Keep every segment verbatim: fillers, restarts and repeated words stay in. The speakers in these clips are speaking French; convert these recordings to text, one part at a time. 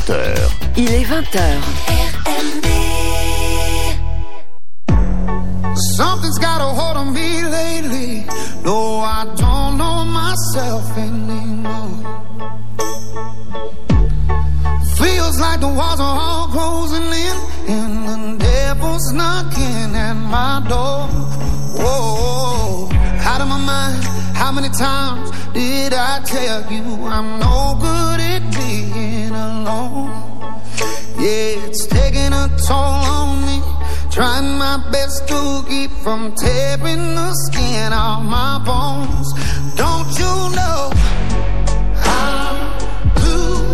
heures. Il est vingt heures. R M B. Something's got a hold on me lately. No, I don't know myself anymore. Feels like the walls are all closing in, and the devil's knocking at my door. Whoa, out of my mind. How many times did I tell you I'm no good at being alone? Yeah, it's taking a toll on me. Trying my best to keep from tearing the skin off my bones. Don't you know how to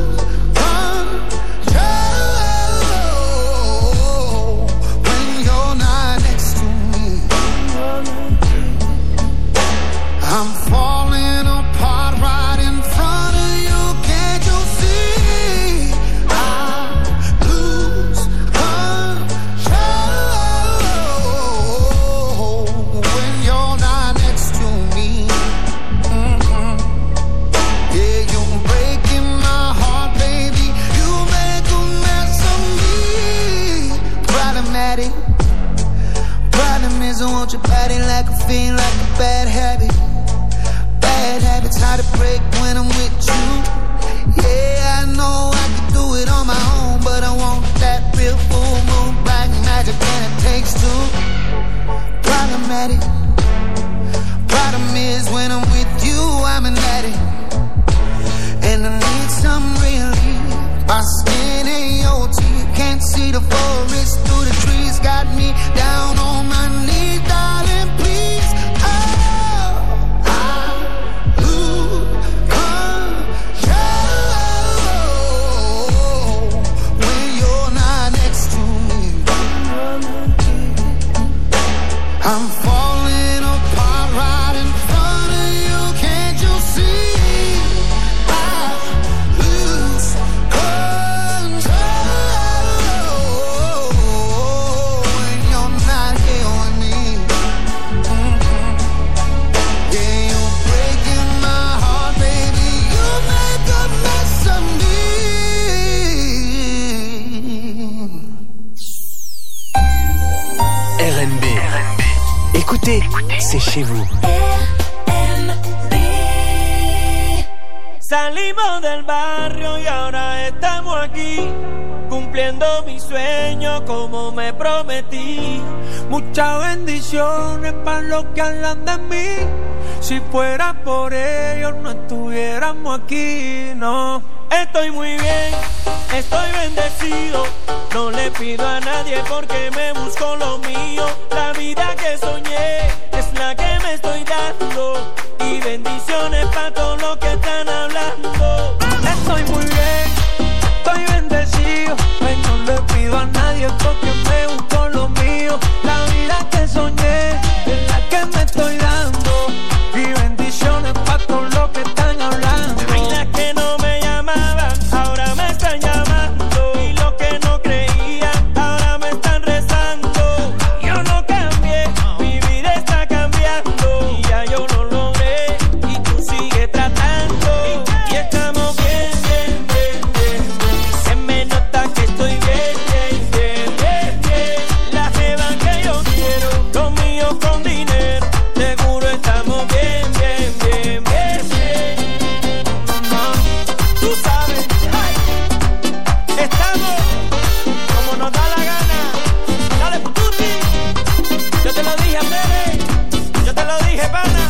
control when you're not next to me? I'm falling apart right in front of you. Can't you see? I lose control when you're not next to me. Mm-hmm. Yeah, you're breaking my heart, baby. You make a mess of me. Problematic. Problem is I want your body like a fiend, like a bad habit. Bad habits hard to break when I'm with you. Yeah, I know I can do it on my own, but I want that real full moon black magic, and it takes two. Problematic. Problem is when I'm with you, I'm an addict, and I need some relief. My skin ain't your teeth, can't see the forest through the trees. Got me down on my knees, darling, please. Oh, I lose control when you're not next to me. I'm falling apart right in front of you. Can't you see? I lose control when you're not here with me. Mm-hmm. Yeah, you're breaking my heart, baby. You make a mess of me. R M B. Écoutez, c'est chez vous. Salimos del barrio y ahora estamos aquí, cumpliendo mi sueño como me prometí. Muchas bendiciones para los que hablan de mí. Si fuera por ellos no estuviéramos aquí, no. Estoy muy bien, estoy bendecido. No le pido a nadie porque me busco lo mío. La vida que soñé es la que me estoy dando. Y bendiciones para todos los que están hablando. Estoy muy bien, estoy bendecido. Pues no le pido a nadie porque me busco lo mío. La vida que soñé es la que me estoy dando. Y bendiciones para todos los que están hablando. Y las que no me llamaban, ahora me están llamando. Y los que no creían, ahora me están rezando. Yo no cambié, mi vida está cambiando. Y ya yo lo logré, y tú sigues tratando. Y estamos bien, bien, bien, bien. Se me nota que estoy bien, bien, bien, bien, bien. La jeva que yo quiero, lo mío con dinero. Seguro estamos bien, bien, bien, bien, bien. No, tú sabes, ay, estamos como nos da la gana. Dale, pututi. Yo te lo dije, Pere. Yo te lo dije, pana.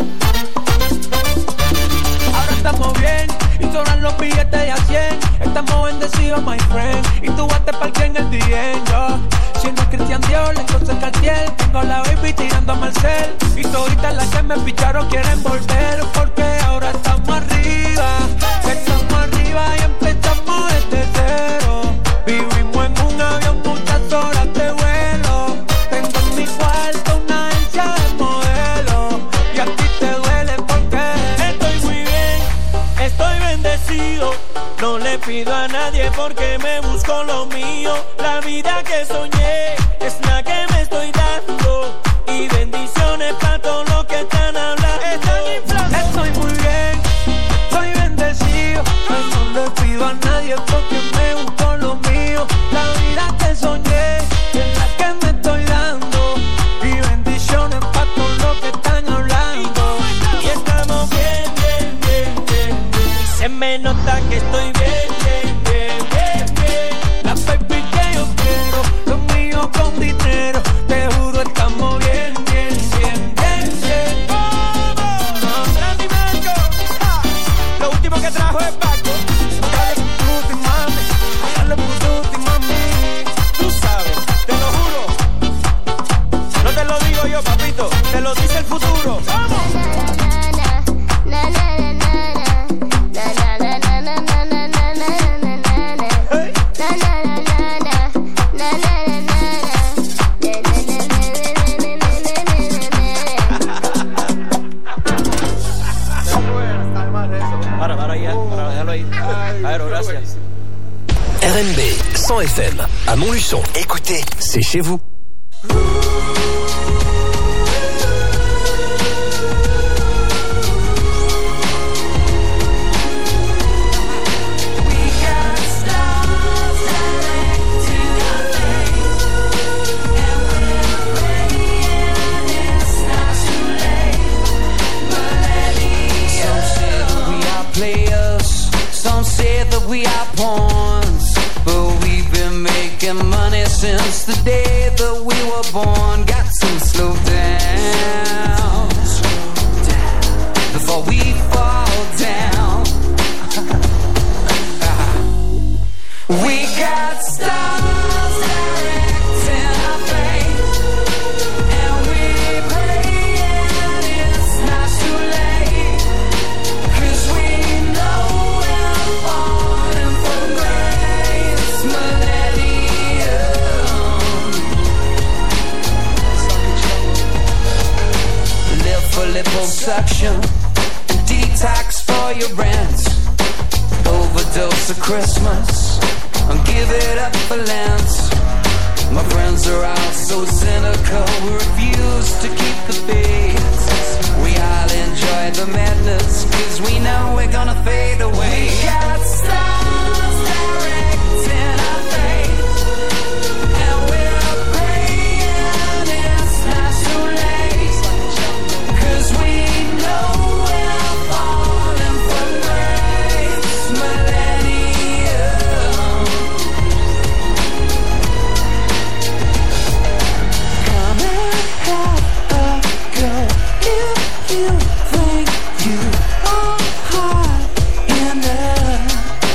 Ahora estamos bien y sobran los billetes de a cien. Estamos bendecidos, my friend. Y tú vas te parque en el D M, yo. Siendo Cristian Dior, entonces Cartier. Tengo la baby tirando a Marcel. Y toditas las que me picharon quieren volver. Porque ahora estamos arriba. Estamos arriba y empezamos desde cero. Vivimos en un avión, muchas horas de vuelo. Tengo en mi cuarto una agencia de modelo. Y a ti te duele porque estoy muy bien, estoy bendecido. No le pido a nadie porque me busco lo mío. La vida que soñé es la que me estoy dando. Y bendiciones para todos los que están hablando. Estoy muy bien, estoy bendecido. No le pido a nadie porque me cents F M. À Montluçon. Écoutez, c'est chez vous. Some say that we are pawns, but we've been making money since the day that we were born. Got to slow down before we fall down. We got stars directing our fate, and we praying it's not too late, 'cause we know we're falling from grace. Millennium. Live for liposuction and detox for your rent. Overdose of Christmas and give it up for Lent. My friends are all so cynical, we refuse to keep the faith. We all enjoy the madness, 'cause we know we're gonna fade away. We got stars directing our fate, and we're praying it's not too late, 'cause we know we're falling from grace. Millennium. Come and have a go if you think you are hot enough.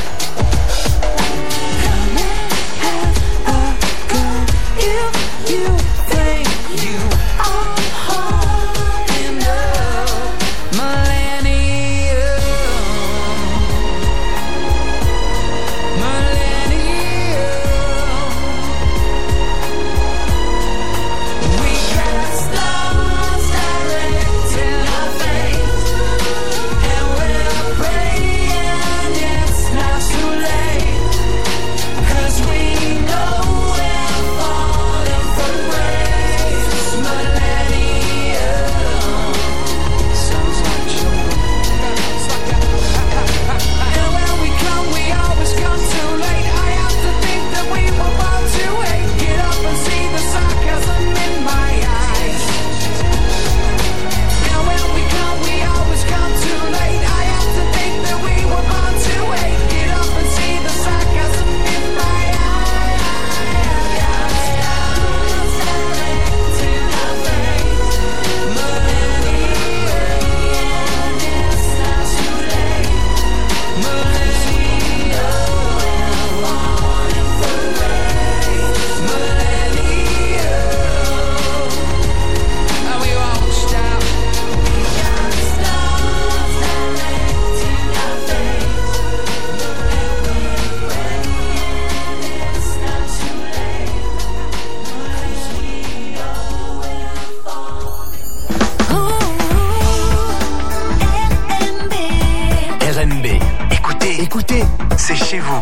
Come and have a go if you think you are hot enough. Millennium. Millennium. We got stars directing our fate, and we're praying it's not too late, 'cause we know we're falling from grace. Millennium. Sounds like jungle. And when we come, we always come too late. I have to think that we were born to hate. Get up and see the sarcasm in my eyes. And when we come, we always come too late. I have to think that we were born to hate. Get up and see the sarcasm in my eyes. Directing our fate. Millennium. It's not too late. Millennium. Falling from grace. Millennium. And we won't stop. We got stars directing our fate, and we're praying it's not too late, 'cause we know we're falling. R M B. Écoutez, écoutez, c'est chez vous.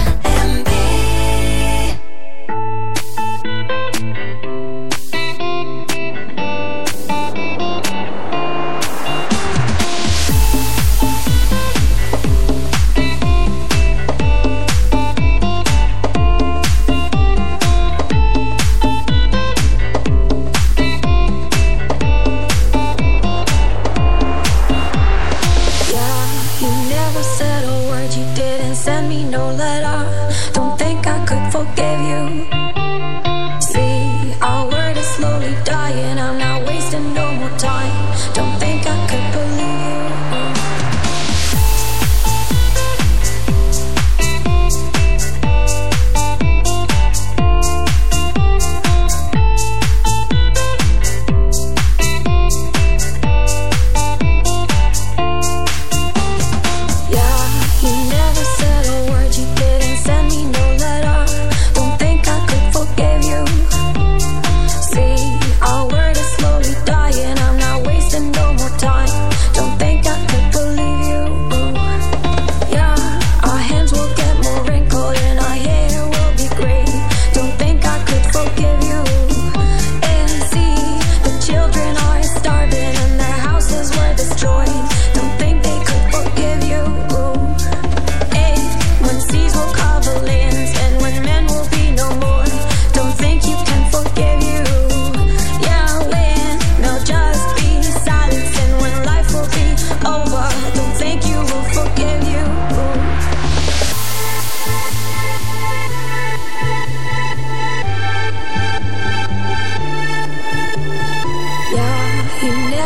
You never said a word, you didn't send me no letter. Don't think I could forgive you. See, our word is slowly dying. I'm not wasting no more time. Don't think I could believe you. Yeah, you never said a word, you didn't send me no letter. Don't think I could forgive you. See, our word is slow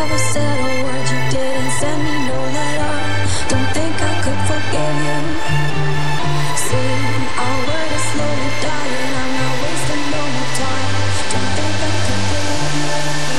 never said a word, you didn't send me no letter. Don't think I could forgive you. See, our word is slowly dying, I'm not wasting no more time. Don't think I could believe you.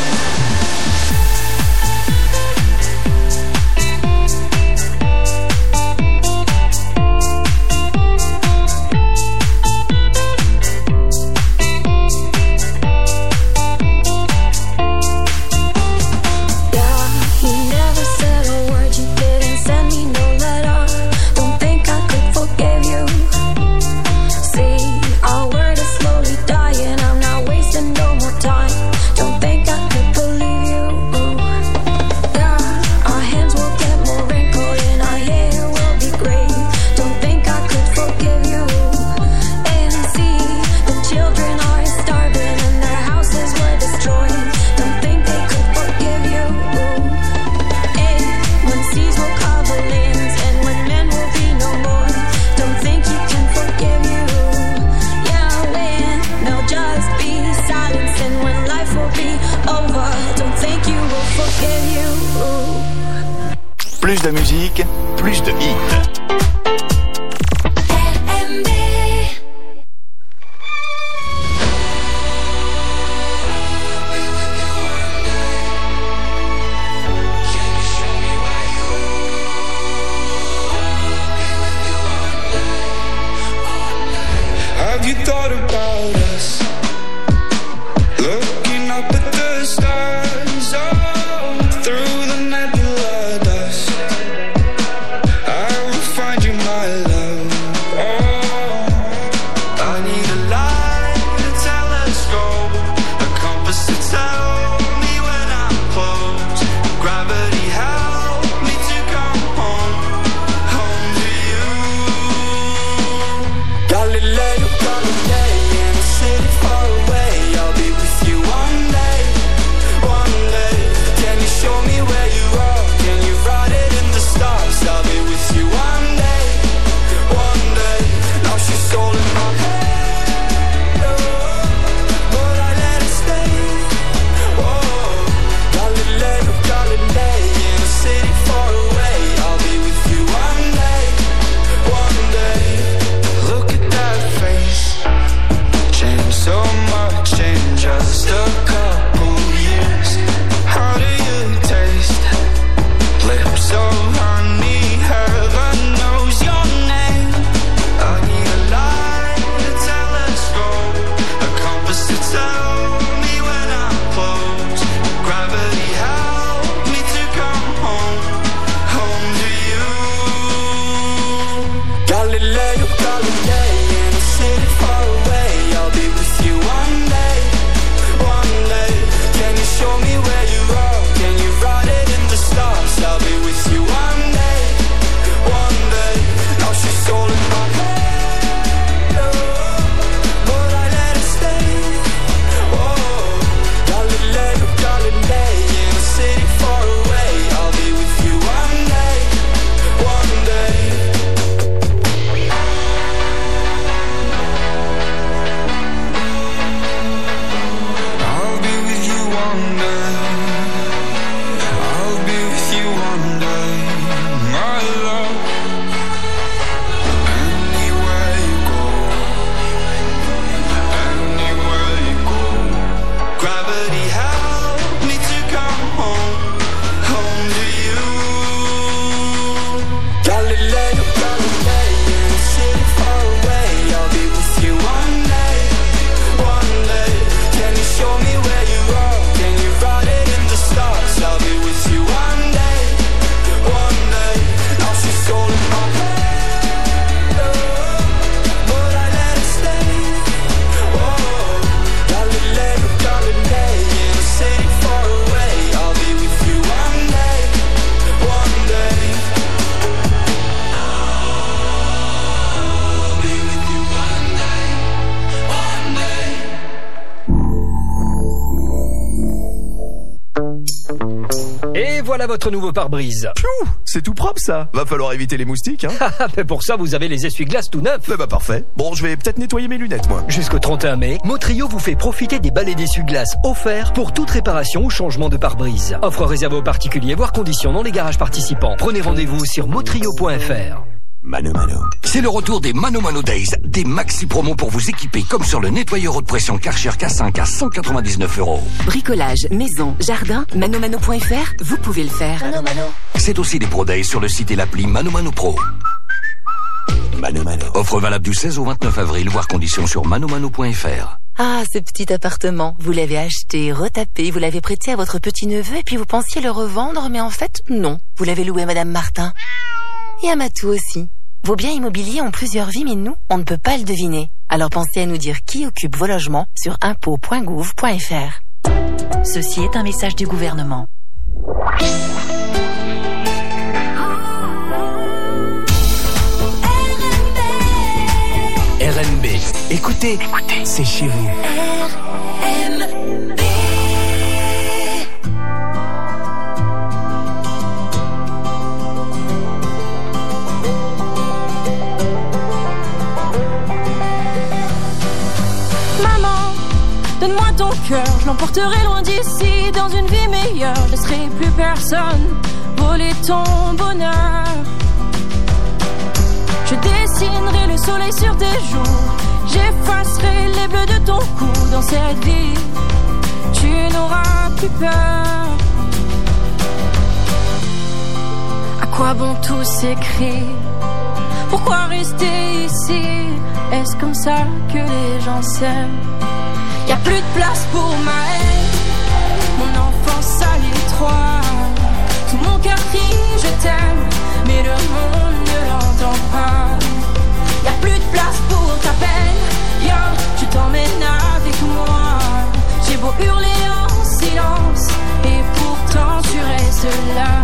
Plus de musique, plus de hits. Have you thought about us? Looking up at the stars, oh, through the nebula dust. I will find you, my love. Oh, I need a light, a telescope, a compass to tell me when I'm close. Gravity help me to come home, home to you. Galileo, Galilei, in a city far away. I'll be with you one day, one day. Et voilà votre nouveau pare-brise. Piou, c'est tout propre ça. Va falloir éviter les moustiques, hein. Mais pour ça, vous avez les essuie-glaces tout neufs. Eh bah parfait. Bon, je vais peut-être nettoyer mes lunettes, moi. Jusqu'au trente et un mai, Motrio vous fait profiter des balais d'essuie-glaces offerts pour toute réparation ou changement de pare-brise. Offre réservée aux particuliers, voire conditions dans les garages participants. Prenez rendez-vous sur motrio point f r. Mano Mano. C'est le retour des Mano Mano Days, des maxi promos pour vous équiper, comme sur le nettoyeur haute pression Karcher K cinq à cent quatre-vingt-dix-neuf euros. Bricolage, maison, jardin, manomano point f r, vous pouvez le faire. Mano Mano. C'est aussi des Pro Days sur le site et l'appli Mano Mano Pro. Mano Mano. Offre valable du seize au vingt-neuf avril, voire conditions sur manomano point f r. Ah, ce petit appartement, vous l'avez acheté, retapé, vous l'avez prêté à votre petit-neveu et puis vous pensiez le revendre, mais en fait, non. Vous l'avez loué à Madame Martin. Et à Matou aussi. Vos biens immobiliers ont plusieurs vies, mais nous, on ne peut pas le deviner. Alors pensez à nous dire qui occupe vos logements sur impôts point gouv point f r. Ceci est un message du gouvernement. R M B. Écoutez, écoutez, c'est chez vous. R M B. Donne-moi ton cœur, je l'emporterai loin d'ici. Dans une vie meilleure, je laisserai plus personne voler ton bonheur. Je dessinerai le soleil sur tes joues, j'effacerai les bleus de ton cou. Dans cette vie, tu n'auras plus peur. À quoi bon tous ces cris? Pourquoi rester ici? Est-ce comme ça que les gens s'aiment? Y'a plus de place pour ma haine, mon enfance à l'étroit. Tout mon cœur crie je t'aime, mais le monde ne l'entend pas. Y'a plus de place pour ta peine, yo, je t'emmène avec moi. J'ai beau hurler en silence, et pourtant tu restes là.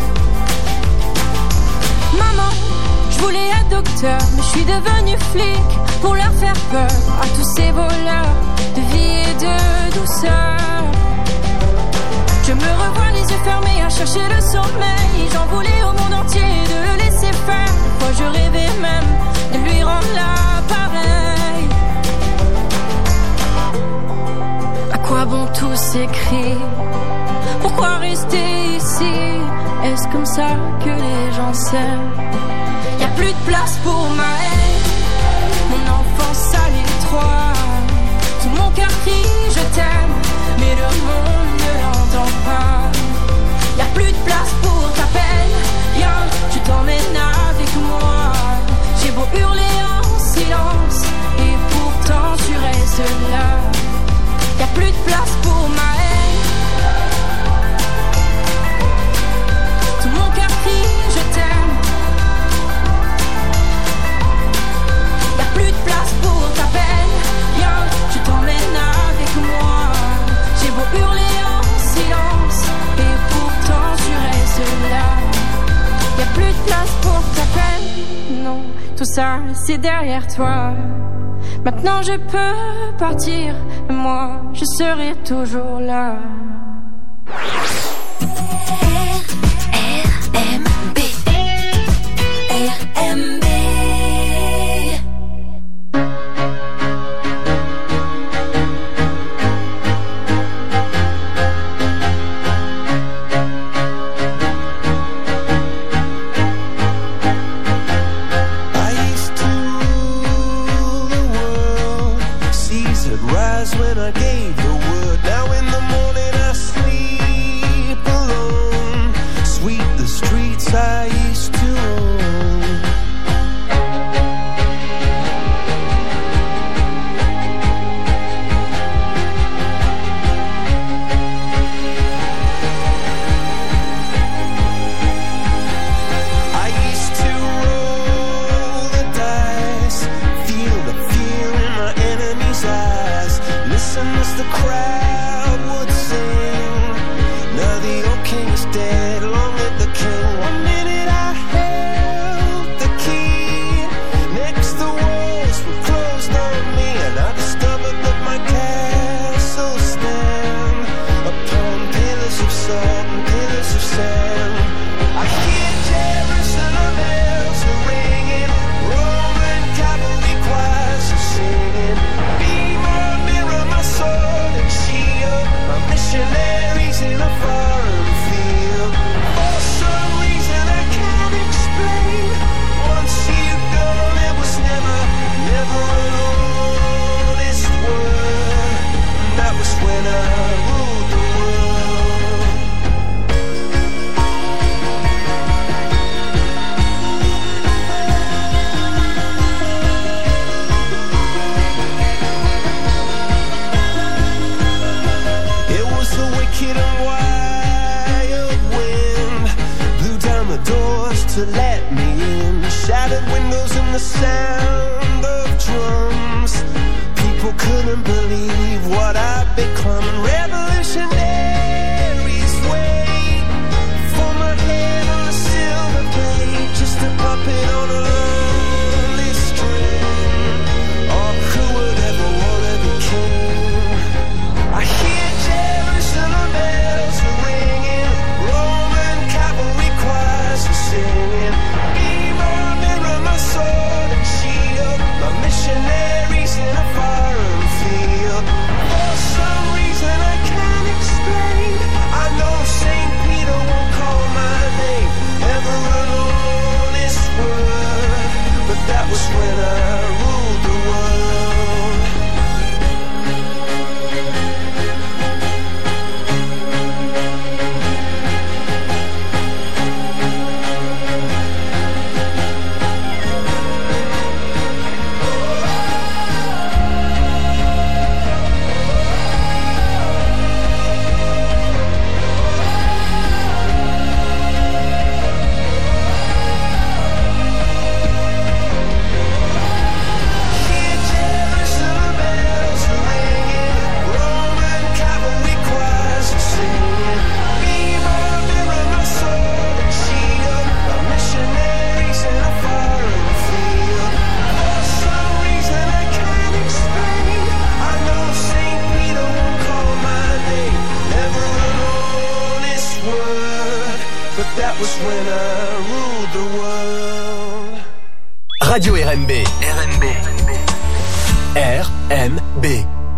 Maman, je voulais être docteur, mais je suis devenu flic pour leur faire peur à tous ces voleurs de vie et de douceur. Je me revois les yeux fermés à chercher le sommeil. J'en voulais au monde entier de le laisser faire. Moi je rêvais même de lui rendre l'appareil. À quoi bon tous ces cris? Pourquoi rester ici? Est-ce comme ça que les gens s'aiment? Y'a plus de place pour ma haine, mon enfance à l'étroit. Tout mon cœur crie je t'aime, mais le monde ne l'entend pas. Y'a plus de place pour ta peine, yo, je t'emmène avec moi. J'ai beau hurler en silence, et pourtant tu restes là. Y'a plus de place pour ma haine, tout mon cœur crie je t'aime. Y'a plus de place pour ta peine, yo, je t'emmène avec moi. J'ai beau hurler en silence, et pourtant tu restes là. Y'a plus de place pour ta peine, non, tout ça c'est derrière toi. Maintenant je peux partir, mais moi je serai toujours là. R M B. R M B. When I gave the word, now in the morning I sleep alone. Sweep the streets I used to own. I used to roll the dice, feel the fear in my enemy's eyes. Listen as the crowd would sing. Now the old king is dead, long live the king. One minute I held the key, next the walls were closed on me, and I discovered that my castle stand upon pillars pillars of salt and pillars of sand. I hear Jerusalem bells are ringing, Roman cavalry choirs are singing. Be my mirror, my sword and shield, my missionaries in a foreign field. For some reason I can't explain, once you've gone it was never, never an honest word. That was when I ruled the world. It was the wicked and wild wind, blew down the doors to let me in, shattered windows and the sound of drums. People couldn't believe what I'd become. Revolutionaries wait for my head on a silver plate, just a puppet on a lonely string. Oh, who would ever wanna be king? I hear Jerusalem bells are ringing, Roman cavalry choirs are singing. Be my mirror, my sword and shield, my missionaries in a foreign field. For some reason I can't explain, I know Saint Peter won't call my name, never an honest word, but that was when I ruled the world. Hear Jerusalem bells are ringing, Roman cavalry choirs are singing. Be my mirror, my sword and shield, my missionaries in a foreign field. For some reason I can't explain, I know Saint Peter won't call my name, never an honest word, but that was when I ruled the world. Radio R M B. R M B. R M B.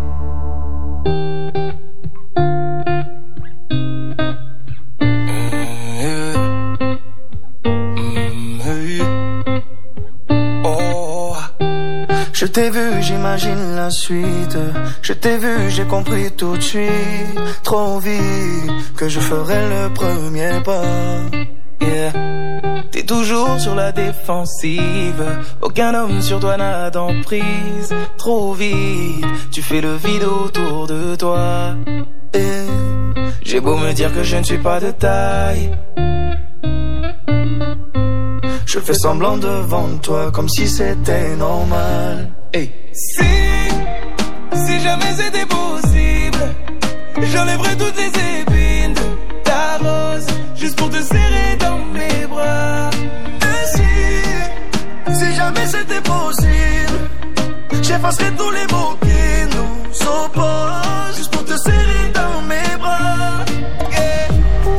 Oh, je t'ai vu, j'imagine la suite. Je t'ai vu, j'ai compris tout de suite, trop vite, que je ferai le premier pas. Yeah. T'es toujours sur la défensive, aucun homme sur toi n'a d'emprise. Trop vite, tu fais le vide autour de toi. Et j'ai beau me dire que je ne suis pas de taille, je fais semblant devant toi comme si c'était normal. Hey. Si, si jamais c'était possible, j'enlèverais toutes les épines de ta rose, juste pour te serrer dans mes bras. Et si, si jamais c'était possible, j'effacerais tous les mots qui nous opposent, juste pour te serrer dans mes bras. Yeah.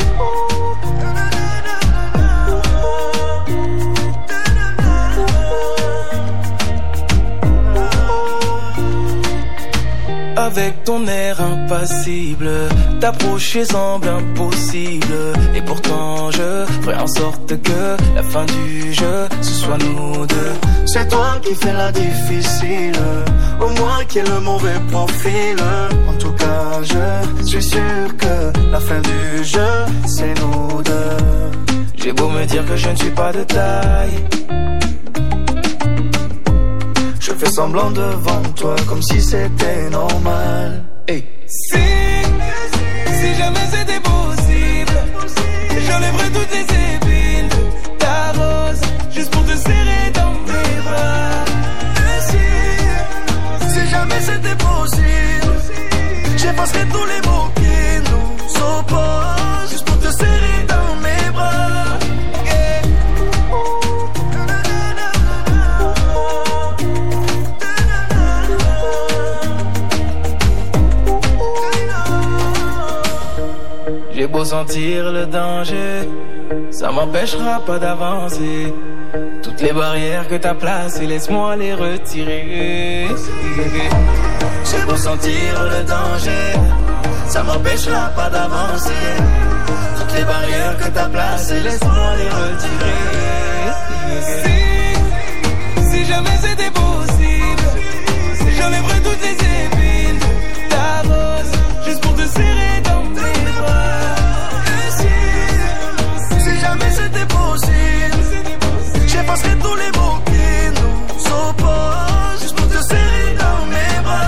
Avec ton air impassible, t'approcher semble impossible. Et pourtant je ferai en sorte que la fin du jeu, ce soit nous deux. C'est toi qui fais la difficile, au moins qui est le mauvais profil. En tout cas je suis sûr que la fin du jeu, c'est nous deux. J'ai beau me dire que je ne suis pas de taille, je fais semblant devant toi comme si c'était normal. Hey. Si, si jamais c'était possible, j'enlèverais toutes les épines de ta rose, juste pour te serrer dans mes bras. Et si, si jamais c'était possible, j'effacerais tous les mots qui nous opposent, juste pour te serrer dans mes bras. Yeah. J'ai beau sentir le danger, ça m'empêchera pas d'avancer. Toutes les barrières que t'as placées, laisse-moi les retirer. J'ai beau sentir le danger, ça m'empêchera pas d'avancer. Toutes les barrières que t'as placées, laisse-moi les retirer. Si, si jamais c'était possible, si j'enlèverais toutes les épines, ta rose, juste pour te serrer dans mes bras. Et si, si jamais c'était possible, j'effacerais tous les mots qui nous opposent, juste pour te serrer dans mes bras.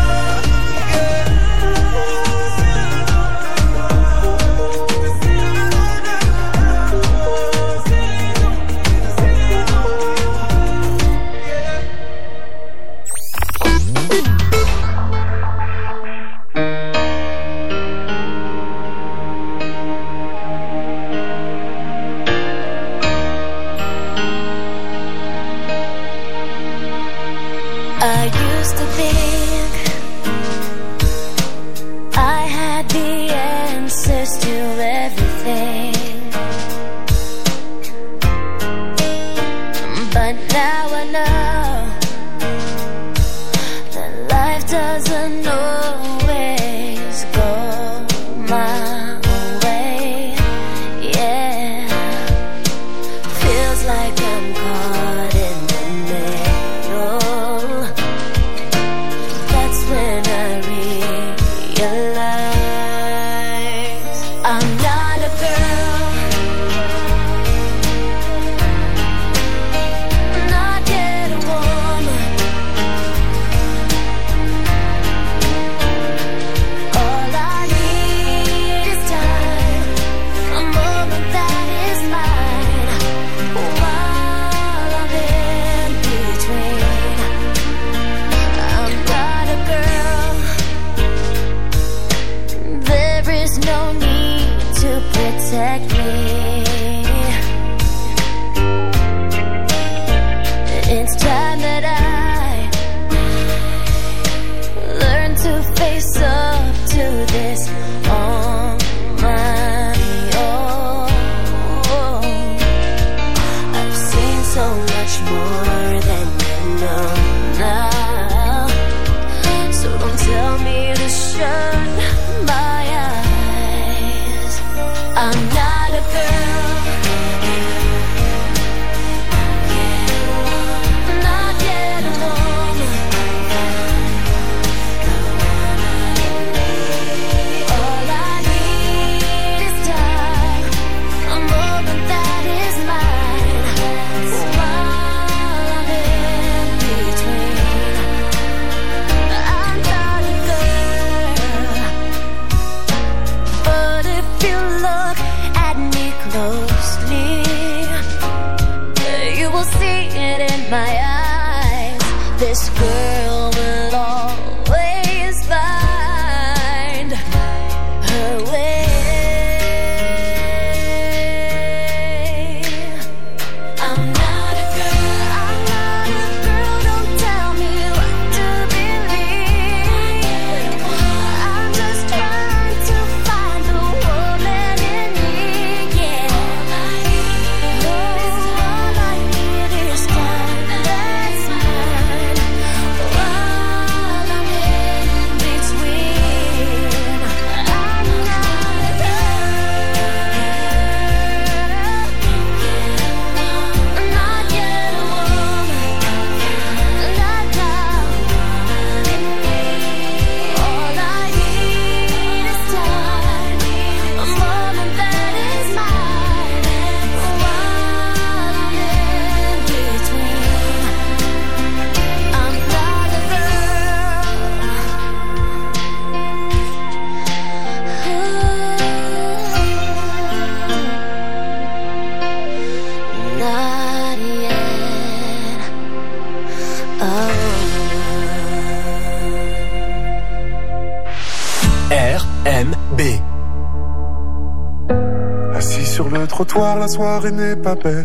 Trottoir, la soirée n'est pas belle.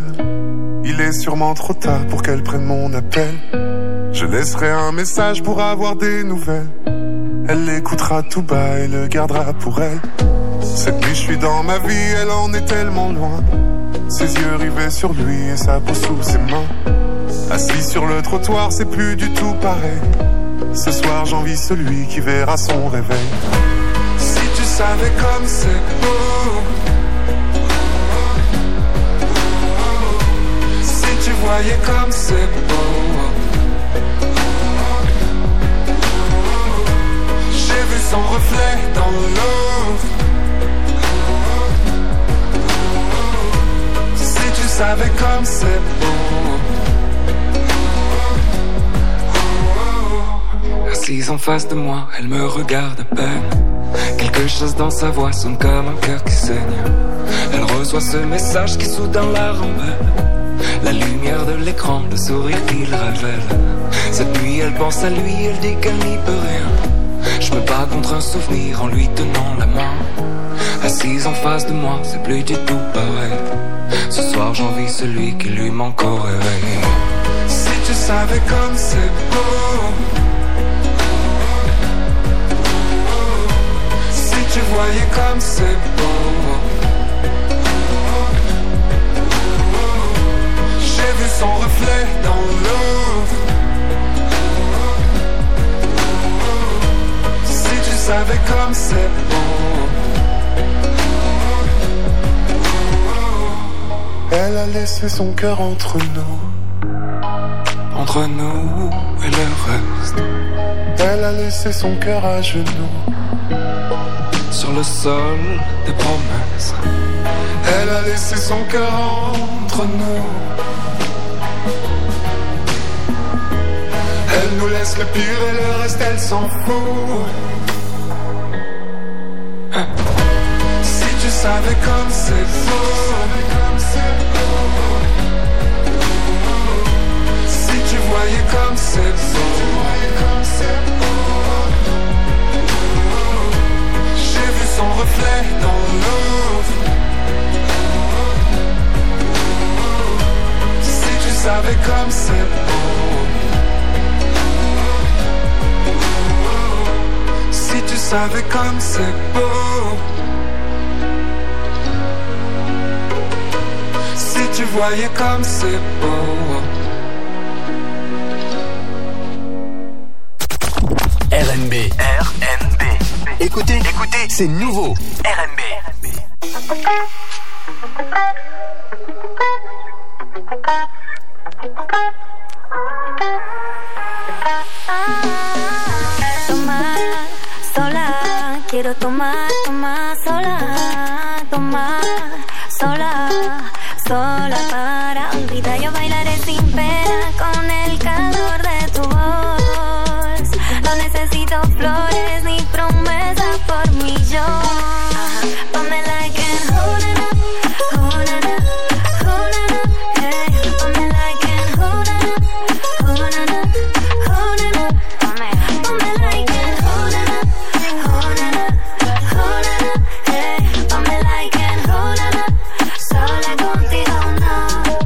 Il est sûrement trop tard pour qu'elle prenne mon appel. Je laisserai un message pour avoir des nouvelles. Elle l'écoutera tout bas et le gardera pour elle. Cette nuit je suis dans ma vie, elle en est tellement loin. Ses yeux rivés sur lui et sa peau sous ses mains. Assis sur le trottoir, c'est plus du tout pareil. Ce soir j'envie celui qui verra son réveil. Si tu savais comme c'est beau, si tu voyais comme c'est beau. J'ai vu son reflet dans l'eau. Si tu savais comme c'est beau. Assise en face de moi, elle me regarde à peine. Quelque chose dans sa voix sonne comme un cœur qui saigne. Elle reçoit ce message qui soudain la rembelle. La lumière de l'écran, le sourire qu'il révèle. Cette nuit elle pense à lui, elle dit qu'elle n'y peut rien. Je me bats contre un souvenir en lui tenant la main. Assise en face de moi, c'est plus du tout pareil. Ce soir j'envie celui qui lui manque au réveil. Si tu savais comme c'est beau. Si tu voyais comme c'est beau. J'ai vu son reflet dans l'eau. Si tu savais comme c'est beau. Elle a laissé son cœur entre nous. Entre nous et le reste. Elle a laissé son cœur à genoux. Sur le sol des promesses. Elle a laissé son cœur entre nous. Elle nous laisse le pire et le reste elle s'en fout. Si tu savais comme c'est beau. Si tu voyais comme c'est beau. J'ai vu son reflet dans l'eau. Si tu savais comme c'est beau. Si tu savais comme c'est beau. Si tu voyais comme c'est beau. R N B. R N B. Écoutez, écoutez, c'est nouveau. R N B. Tomar sola, quiero tomar, tomar sola, tomar sola, sola para olvidar. Yo bailaré sin pena con el calor de tu voz. No necesito flores ni promesas por millón. Ponme like and hold it up, hold it up, hold it up, hey. Ponme like and hold it up, hold it up, hold it up. Ponme like and hold it up, hold it up, hold it up, hey. Ponme like and hold it up, sola contigo no.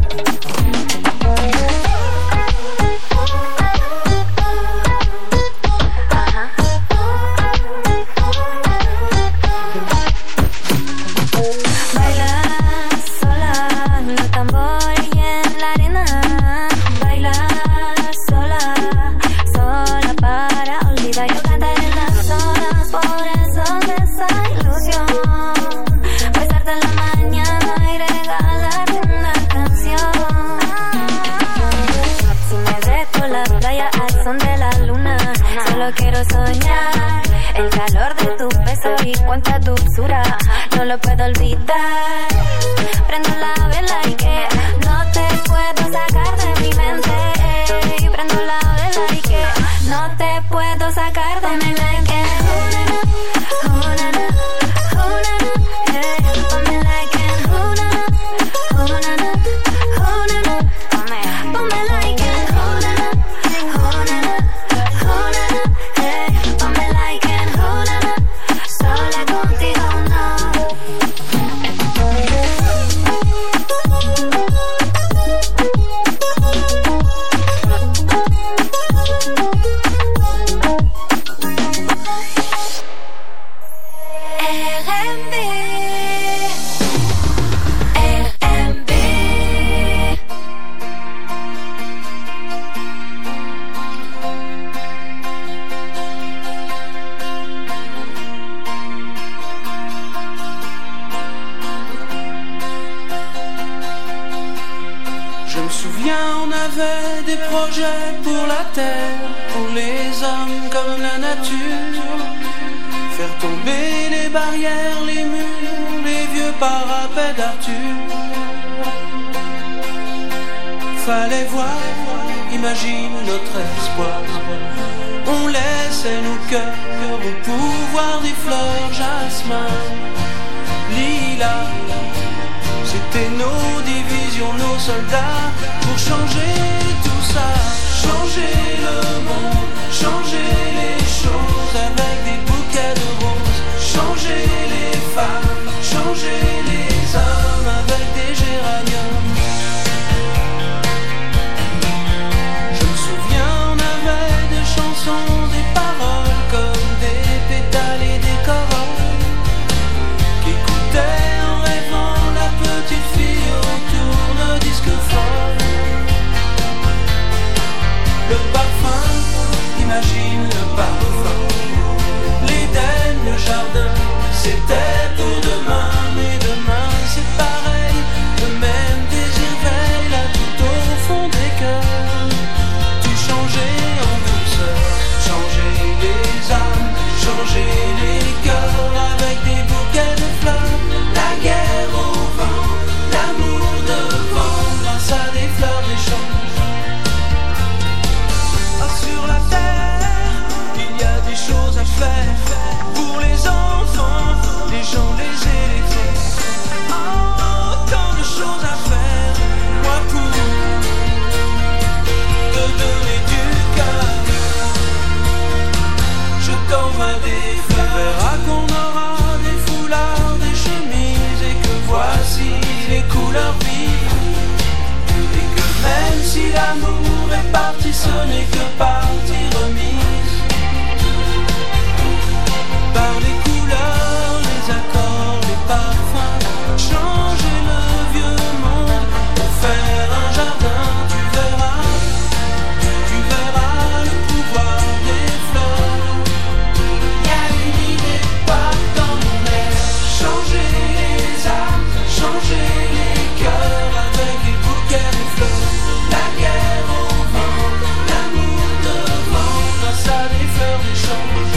Quiero soñar el calor de tu beso y cuánta dulzura, no lo puedo olvidar. Prendo la vela y que no te puedo sacar de mi mente. Ey, prendo la vela y que no te puedo sacar de mi mente. souviens, on avait des projets pour la terre, pour les hommes comme la nature. Faire tomber les barrières, les murs, les vieux parapets d'Arthur. Fallait voir, imagine notre espoir. On laissait nos cœurs au pouvoir des fleurs, jasmin, lilas. C'était nos divisions, nos soldats, pour changer tout ça. Changer le monde, changer les choses avec des bouquets de roses. Changer les femmes, changer les hommes avec des géraniums. Je me souviens, on avait des chansons, des paroles comme des pétales et des corolles qui écoutaient en rêvant la petite fille au tourne-disque folle. Le parfum, imagine le parfum. L'Éden, le jardin, c'était pour demain. Mais demain c'est pareil, le même désir veille là tout au fond des cœurs. Tout changer en douceur, changer les âmes, changer les cœurs avec des bouquets de fleurs. La guerre au vent, l'amour devant, grâce à des fleurs d'échange. Ah, sur la terre, il y a des choses à faire pour les enfants, les gens, les éléphants. Oh, tant de choses à faire, moi pour te donner du cœur. Je t'envoie des fleurs. On verra qu'on aura des foulards, des chemises et que voici les couleurs vives. Et que même si l'amour est parti, ce n'est que partie remise. Par les couleurs, les accords, les parfums, changer le vieux monde pour faire un jardin. Tu verras, tu verras le pouvoir des fleurs. Y'a une idée pas dans mon air. Changer les âmes, changer les cœurs avec des bouquets de fleurs. La guerre au vent, l'amour devant, grâce à des fleurs d'échange.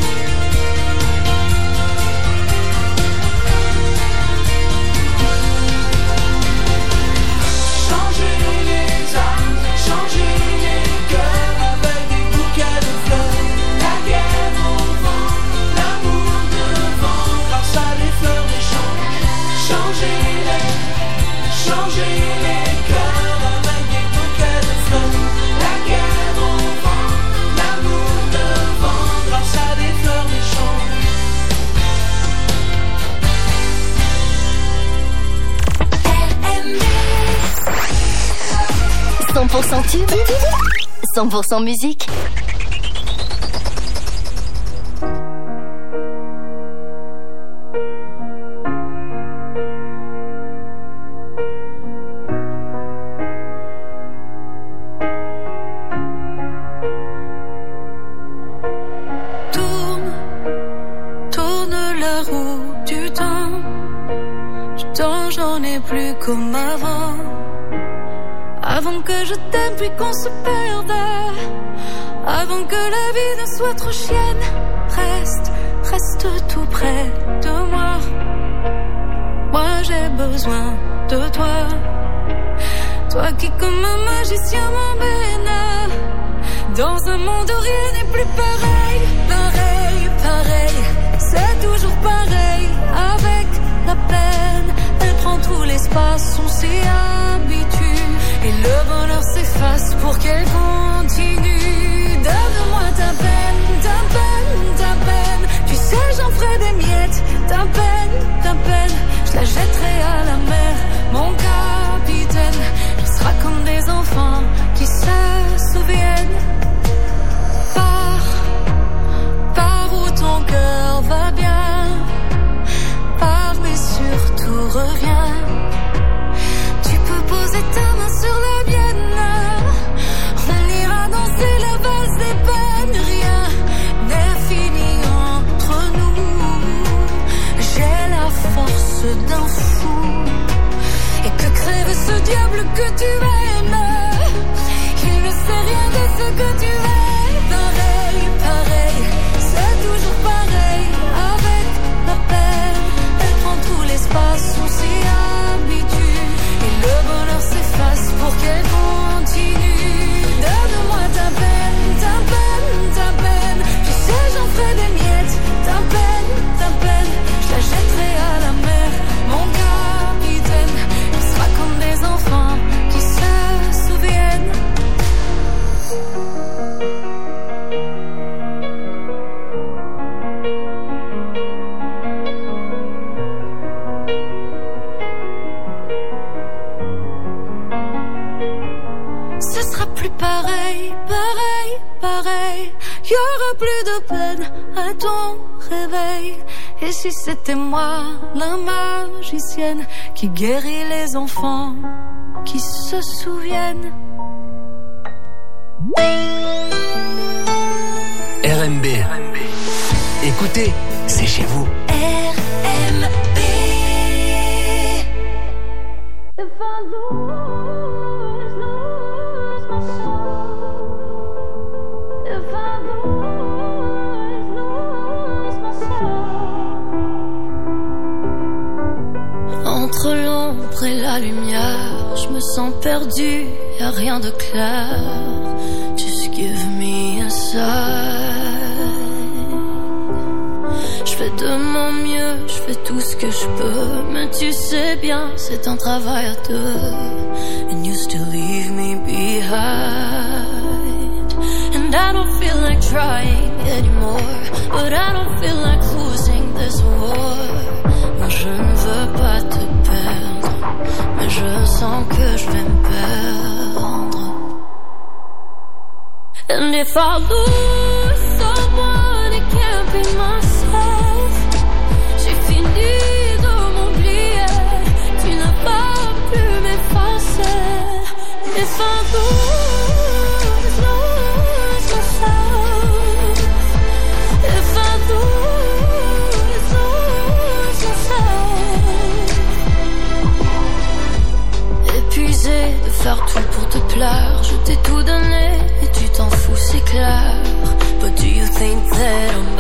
Changer les âmes, changer les cœurs avec des bouquets de fleurs. La guerre au vent, l'amour devant, grâce à des fleurs d'échange. Changer les, changer les cœurs avec des bouquets de fleurs. La guerre au vent, l'amour devant, grâce à des fleurs d'échange. cent pour cent tube, cent pour cent musique. Tourne, tourne la roue du temps. Du temps, j'en ai plus comme avant. Avant que je t'aime puis qu'on se perde. Avant que la vie ne soit trop chienne. Reste, reste tout près de moi. Moi j'ai besoin de toi. Toi qui comme un magicien m'emmène dans un monde où rien n'est plus pareil. Pareil, pareil, c'est toujours pareil. Avec la peine, elle prend tout l'espace, on s'y habitue. Et le bonheur s'efface pour qu'elle continue. Donne-moi ta peine, ta peine, ta peine. Tu sais j'en ferai des miettes. Ta peine, ta peine, je la jetterai à la mer. Mon capitaine, il sera comme des enfants qui se souviennent. Pars, pars où ton cœur va bien. Pars mais surtout reviens. Tu peux poser ta main sur la mienne. On ira danser la valse des peines. Rien n'est fini entre nous. J'ai la force d'un fou. et que crève ce diable que tu aimes. Il ne sait rien de ce que tu es. Pareil, pareil, c'est toujours pareil. Avec la peine, elle prend tout l'espace, on s'y habitue. Et le bonheur s'efface pour qu'elle continue. Donne-moi ta peine, ta peine, ta peine. Tu sais, j'en ferai des miettes. Ta peine, ta peine, je la jetterai à la mer. Mon capitaine, on sera comme des enfants qui se souviennent. Ce sera plus pareil, pareil, pareil. Y aura plus de peine à ton réveil. Et si c'était moi, la magicienne, qui guérit les enfants, qui se souviennent. R M B. Écoutez, c'est chez vous. R M B. If I lose, lose my soul. If I lose, lose my soul. Entre l'ombre et la lumière, je me sens perdu, y'a rien de clair. Just give me a sign. Je fais de mon mieux, je fais tout ce que je peux, mais tu sais bien, c'est un travail à deux. And you still leave me behind. And I don't feel like trying anymore, but I don't feel like losing this war. Moi je ne veux pas te perdre, mais je sens que je vais me perdre. And if I lose someone, it can't be myself. J'ai fini de m'oublier, tu n'as pas pu m'effacer. If I lose, lose myself. If I lose, lose myself. Épuisé de faire tout pour te plaire, je t'ai tout donné et tu t'en fous, c'est clair. But do you think that I'm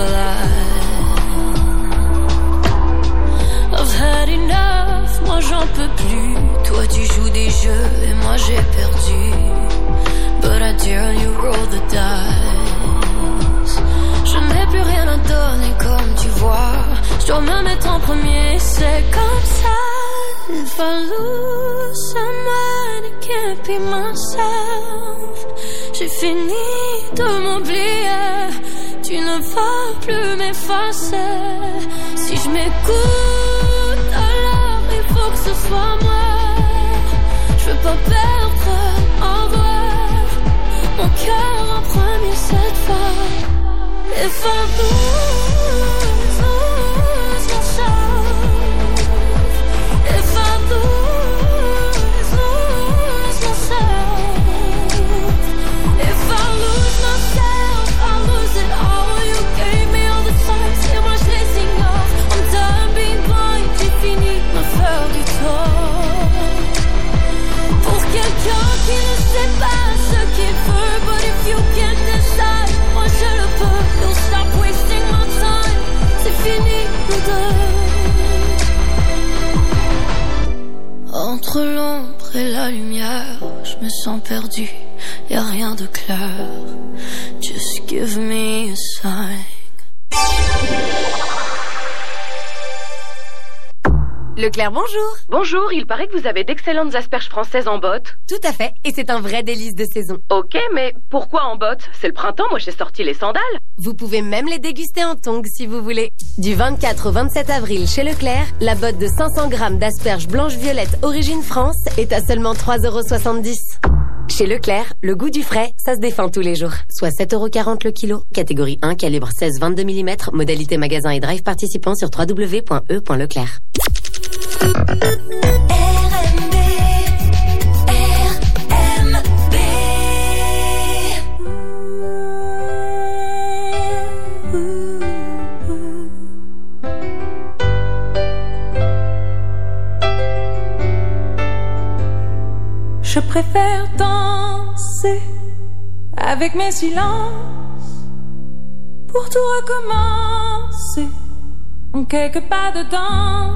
blind? I've had enough, moi j'en peux plus. Toi tu joues des jeux et moi j'ai perdu. But I dare you roll the dice. Je n'ai plus rien à donner comme tu vois. Je dois me mettre en premier, c'est comme ça. If I lose someone, it can't be myself. J'ai fini de m'oublier, tu ne vas plus m'effacer. Si je m'écoute, alors il faut que ce soit moi. Je veux pas perdre en vrai mon cœur en premier cette fois. If I lose, lose myself. If I lose, lose myself. If I lose myself, I lose it all. You gave me all the signs, et moi je les ignore. I'm done being blind, j'ai fini de me faire du tort. Pour quelqu'un qui ne sait pas ce qu'il veut, but if you can't decide, moi je le peux. Don't stop wasting my time, c'est fini nous deux. Entre l'ombre et la lumière, je me sens perdu, y'a rien de clair. Just give me a sign. Leclerc, bonjour. Bonjour, il paraît que vous avez d'excellentes asperges françaises en botte. Tout à fait, et c'est un vrai délice de saison. Ok, mais pourquoi en botte? C'est le printemps, moi j'ai sorti les sandales. Vous pouvez même les déguster en tongs si vous voulez. Du vingt-quatre au vingt-sept avril chez Leclerc, la botte de cinq cents grammes d'asperges blanches-violettes origine France est à seulement trois euros soixante-dix. Chez Leclerc, le goût du frais, ça se défend tous les jours. Soit sept euros quarante le kilo. Catégorie un, calibre seize vingt-deux millimètres. Modalité magasin et drive participant sur w w w point e point leclerc. R M B, R M B. Je préfère danser avec mes silences pour tout recommencer en quelques pas dedans.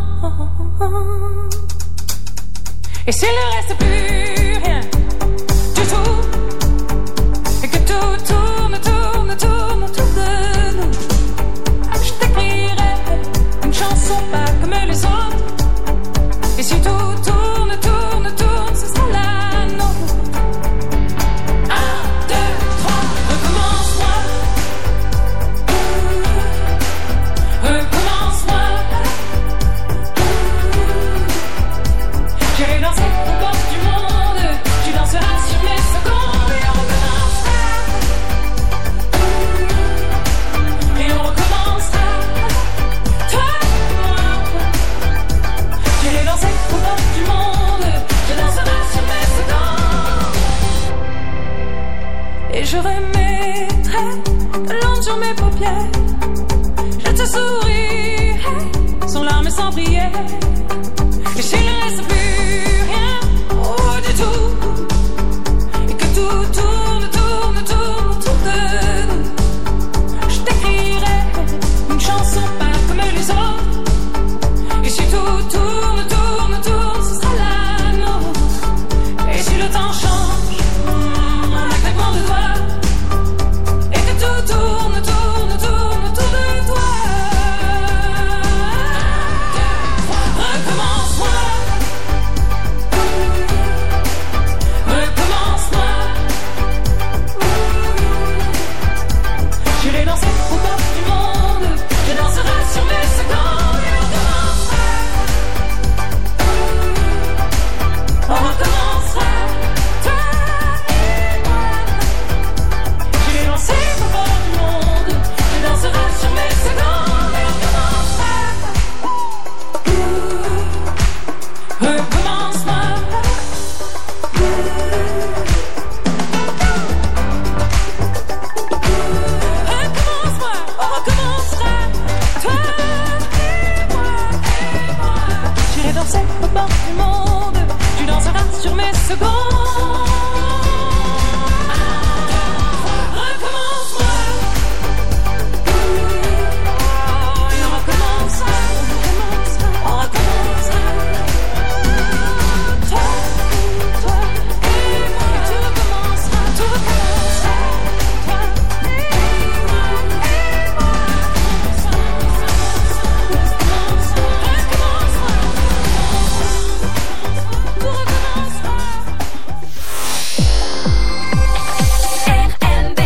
Et s'il ne reste plus rien du tout, et que tout tourne, tourne, tourne autour de nous, je t'écrirai une chanson pas comme les autres. Et si tout tourne, tourne, tourne, ce sera la nôtre. Un, deux, trois, recommence-moi. Recommence-moi. J'irai danser au bord du monde. Tu danseras sur mes secondes. Et on recommencera. Et on recommencera. Toi et moi. J'irai danser au bord du monde. Tu danseras sur mes secondes. Et je remettrai de l'ombre sur mes paupières. Je te sourirai sans larmes et sans prière. Et s'il ne reste plus rien, oh du tout, et que tout tourne, tourne, tourne autour de nous, je t'écrirai une chanson pas comme les autres. Et si tout tourne, tourne, tourne, ce sera la nôtre. Et si le temps change, en un claquement de doigts, et que tout tourne, tourne, tourne autour de toi. Recommence-moi. Recommence-moi. J'irai danser au bord du monde. Tu danseras sur mes secondes. Et on recommencera. On recommencera. Toi et moi. J'irai danser au bord du monde. Tu danseras sur mes secondes. Et on recommencera. Recommence-moi. Recommence-moi, on recommencera. Toi et moi, et moi. J'irai danser au bord du monde. Tu danseras sur mes secondes. Recommence-moi. Et on recommencera. On recommencera. Toi, toi et moi. Et tout recommencera. Tout recommencera. Toi et moi, et moi. Tout recommencera. R M B.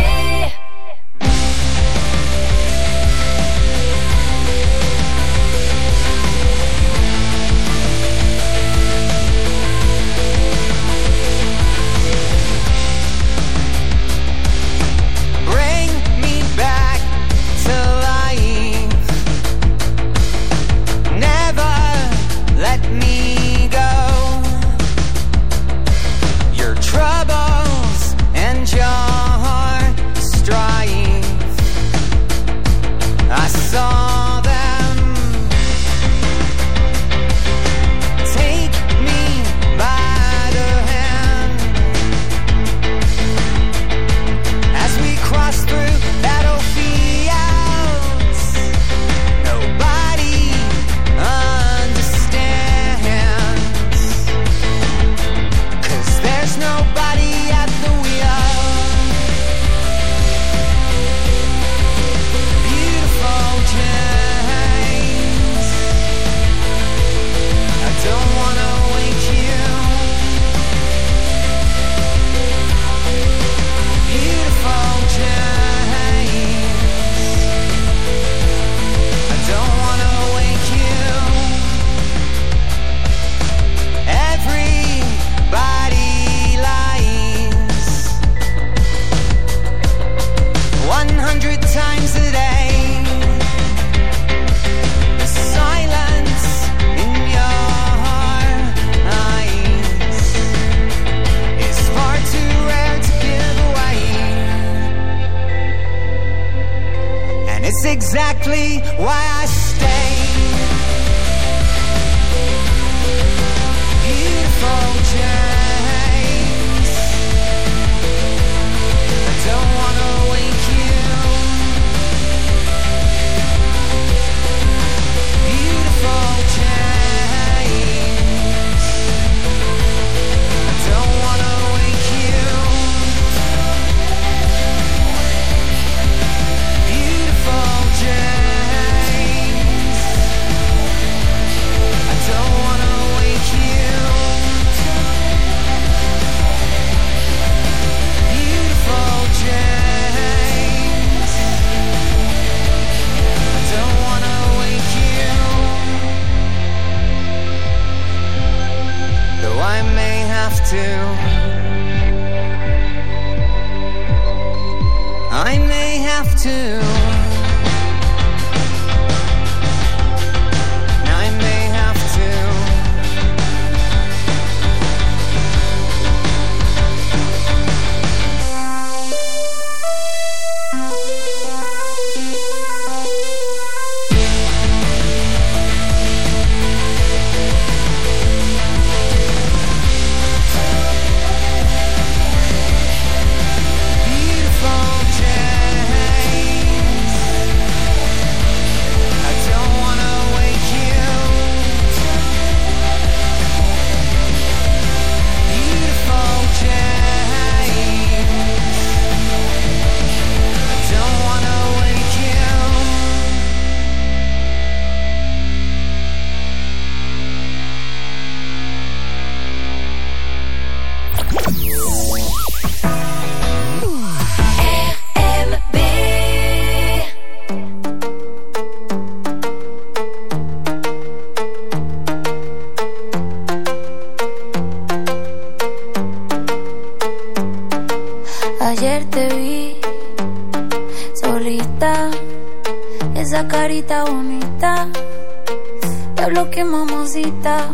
Bring me back to life. Never let me go. Your troubles and your strife, I saw them. Take me by the hand as we cross through battlefields. Nobody understands, 'cause there's nobody at the wheel. Beautiful James, I don't wanna wake you. Beautiful James, I don't wanna wake you. Everybody lies one hundred times a day. The silence in your eyes is far too rare to give away. And it's exactly why I stay. Beautiful James, to. I may have to. I may have to. Ayer te vi solita, esa carita bonita, diablo que mamacita.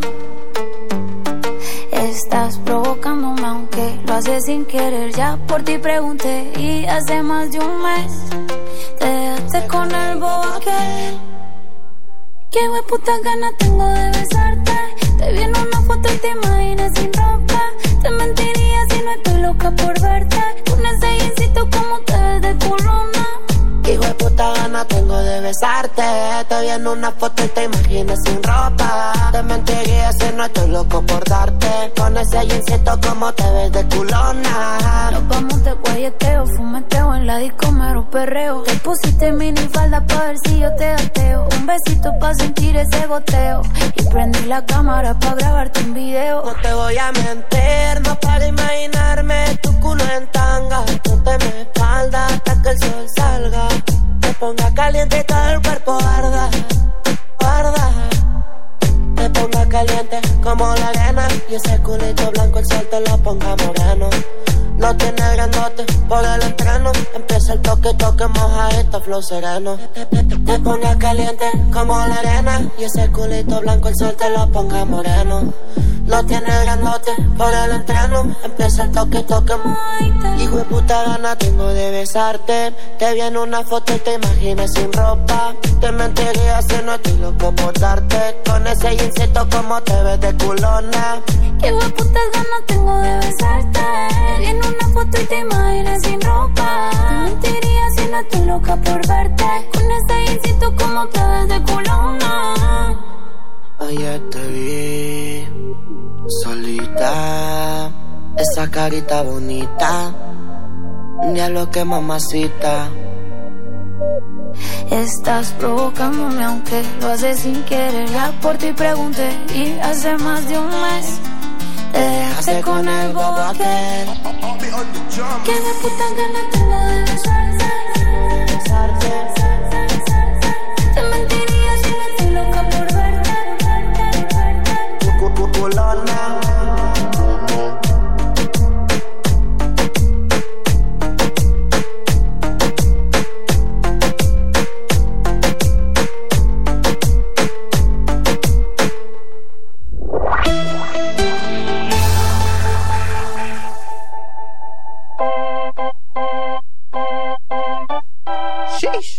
Estás provocándome aunque lo haces sin querer. Ya por ti pregunté y hace más de un mes te dejaste con el bobo aquel. Qué hueputa gana tengo de besarte. Te vi en una foto y te imaginas sin ropa. Te mentiría si no estoy loca por verte. Con ese jeansito como te ves de culona. Hijo de puta gana tengo de besarte. Te vi en una foto y te imaginas sin ropa. Te mentiría si no estoy loco por darte. Con ese jeansito como te ves de culona. Nos vamos de guayeteo, fumeteo en la disco mero perreo. Te pusiste minifalda pa' ver si yo te gateo. Un besito pa' sentir ese goteo. Y prendí la cámara pa' grabarte un video. No te voy a mentir, no para imaginarme tu culo en tanga. Ponte mi espalda hasta que el sol salga. Te ponga caliente y todo el cuerpo arda, arda. Te ponga caliente como la arena. Y ese culito blanco el sol te lo ponga moreno. No tiene grandote por el estreno. Empieza el toque, toque mojadito, flow sereno. Te ponga caliente como la arena. Y ese culito blanco el sol te lo ponga moreno. No tiene grandote por el estreno. Empieza el toque, toque mojadito. Hijo de puta gana tengo de besarte. Te vi en una foto y te imaginas sin ropa. Te mentiría si no estoy loco por darte. Con ese jeansito como te ves de culona. Qué hueputas ganas tengo de besarte. Te vi en una foto y te imaginas sin ropa. Te mentiría si no estoy loca por verte. Con ese jeansito como te ves de culona. Ayer te vi solita, esa carita bonita, diablo que mamacita. Estás provocándome aunque lo haces sin querer. Ya por ti pregunté y hace más de un mes te dejaste con el bobo aquel. Que de puta gana tengo de besarte, besarte. Te mentiría si no estoy loca por verte, verte, verte. Culona. Sheesh.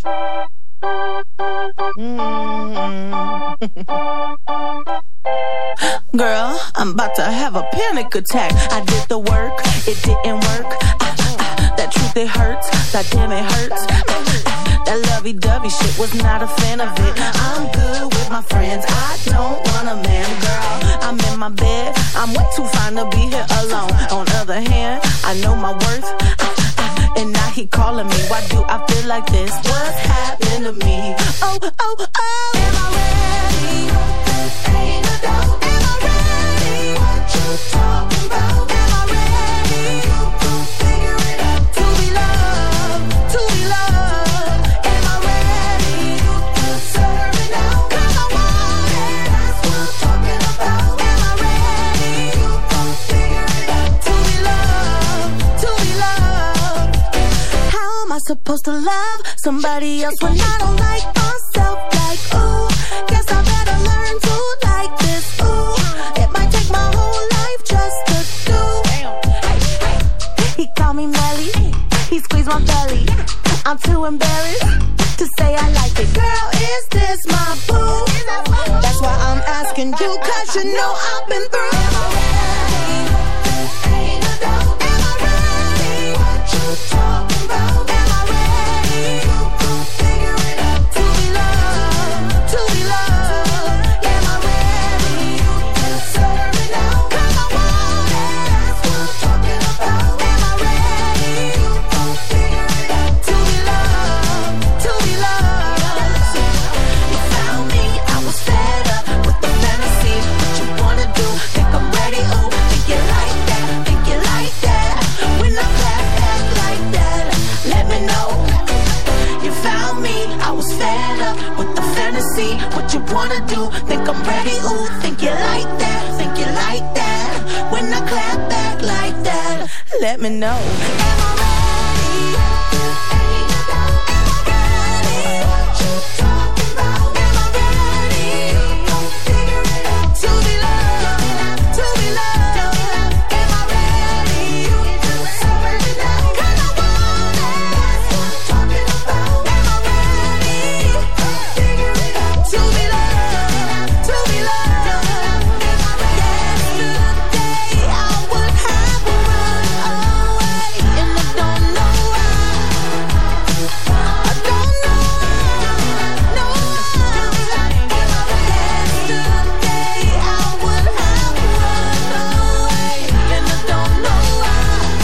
Mm. Girl, I'm about to have a panic attack. I did the work, it didn't work. Ah, ah, ah, that truth, it hurts. That damn, it hurts. Ah, ah, that lovey-dovey shit, was not a fan of it. I'm good with my friends, I don't want a man, girl. I'm in my bed, I'm way too fine to be here alone. On the other hand, I know my worth. Ah, ah, and now he calling me. Why do I feel like this? What's happening to me? Oh, oh, oh. Am I ready? Ain't no doubt. Am I ready? What you talking about? Am I ready? Figure it out. To be loved, to be loved. Am I ready? Deserve it now. 'Cause I want it. That's what I'm talking about. Am I ready? Figure it supposed to love somebody else when I don't like myself? Like, ooh, guess I better learn to like this. Ooh, it might take my whole life just to do. He called me Melly, he squeezed my belly. I'm too embarrassed to say I like it. Girl, is this my boo? That's why I'm asking you, cause you know I've been through. Am I ready? Ain't no doubt. Am I ready? What you talking about? Am I ready? You gon' figure it out. To be loved, to be loved. Am I ready? You deserve it now. Cause I want it. That's what I'm talking about. Am I ready? You gon' figure it out. To be loved, to be loved. You found me, I was fed up with the fantasy. What you wanna do? Think I'm ready? Ooh, think you like that? Think you like that? When I clap back like that, let me know. You found me, I was fed up with the fantasy. What you wanna do? Think I'm ready? Ooh, think you like that? Think you like that? When I clap back like that, let me know. Am I ready? Ain't no doubt. Am I ready? What you talking about? Am I ready? You gon' figure it out. To be loved, to be loved. Am I ready? You deserve it now. Cause I want it. That's what I'm talking about. Am I ready? You gon' figure it out. To be loved, to be loved. Am I ready? Yesterday I would have run away, and I don't know why. I don't know, no why. Am I ready? Yesterday I would have run away, and I don't know why.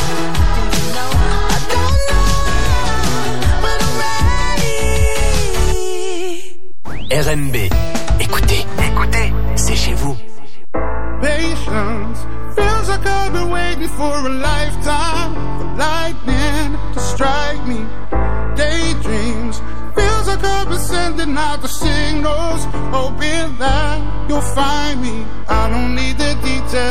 I don't know, but I'm ready. R M B. Écoutez, écoutez, c'est chez vous. Patience feels like I've been waiting for a lifetime for lightning to strike me. Daydreams feels like I've been sending out the signals, hoping that you'll find me. I don't need the details.